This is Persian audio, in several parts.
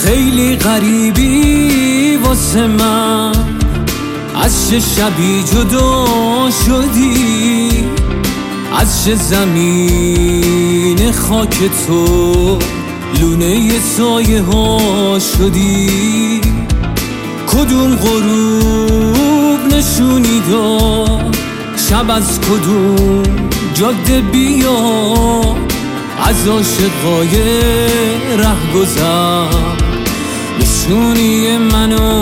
خیلی غریبی واسه من، از چه شبی جدا شدی، از چه زمین خاک تو لونه سایه ها شدی. کدوم غروب نشونی داد، شب از کدوم جاده بیا، از عاشقای رهگذر نشونی منو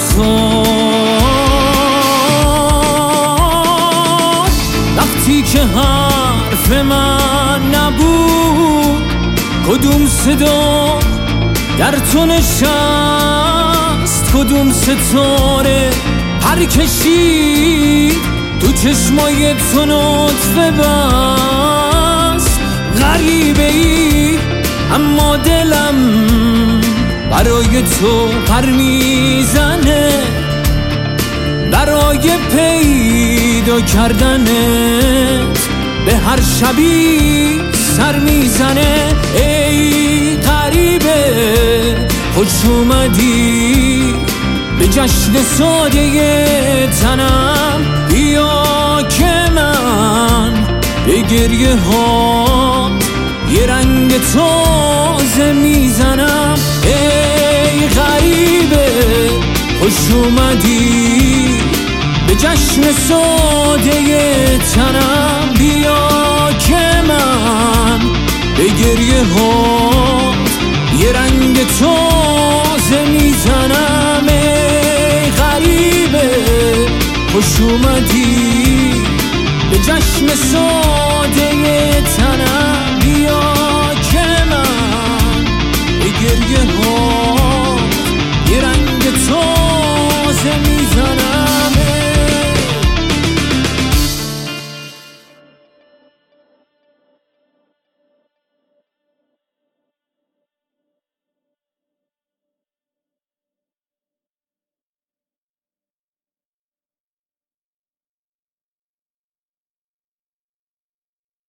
بخواد. وقتی که حرف من نبود، کدوم صدا در تو نشست، کدوم ستاره پر کشید تو چشمای تو نطفه بست. غریبه ای اما دلم برای تو پر میزنه، برای پیدا کردنت به هر شبی سر میزنه. ای غریبه خوش اومدی به جشن ساده تنم، بیا که من به گریه ها یه رنگ تازه میزنم. ای غریبه خوش اومدی به جشن ساده تنم، بیا که من به گریه ها یه رنگ تازه میزنم. ای غریبه خوش اومدی به جشن ساده تنم، بیا